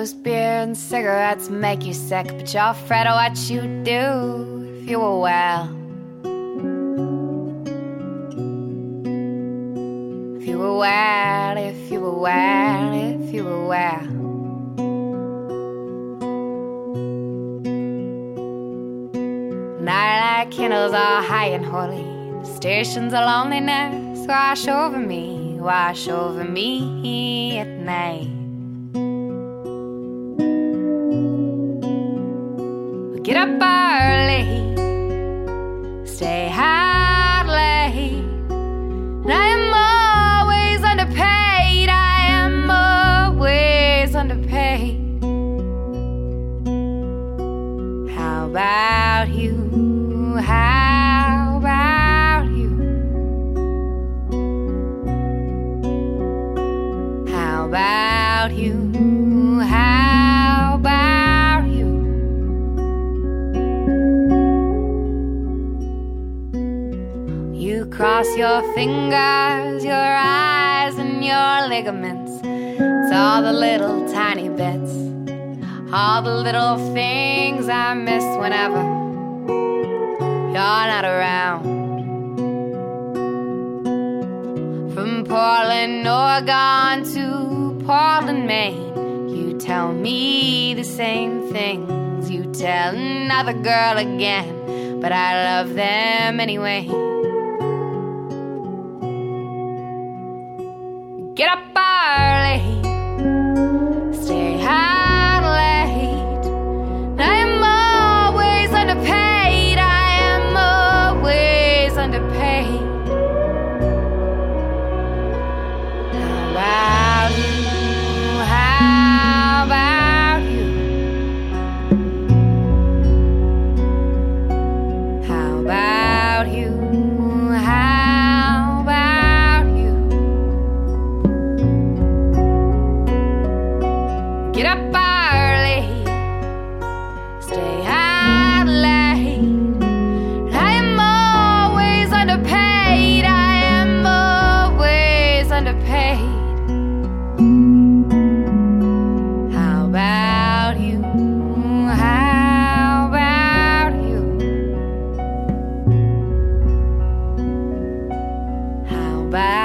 Toast, beer, and cigarettes make you sick, but you're afraid of what you do if you were well. If you were well, if you were well, if you were well. Nightlight candles are high and holy. The stations of loneliness wash over me at night. We get up early, stay out late, and I am always underpaid. I am always underpaid. How about you? How about you? How about you? How about you? You cross your fingers, your eyes, and your ligaments. It's all the little tiny bits, all the little things I miss whenever you're not around. From Portland, Oregon to Portland, Maine, you tell me the same things you tell another girl again, but I love them anyway. Get up early, stay out late, and I am always underpaid. I am always underpaid. How about you? How about you? How about you? How about you? Get up early, stay out late. I am always underpaid. I am always underpaid. How about you? How about you? How about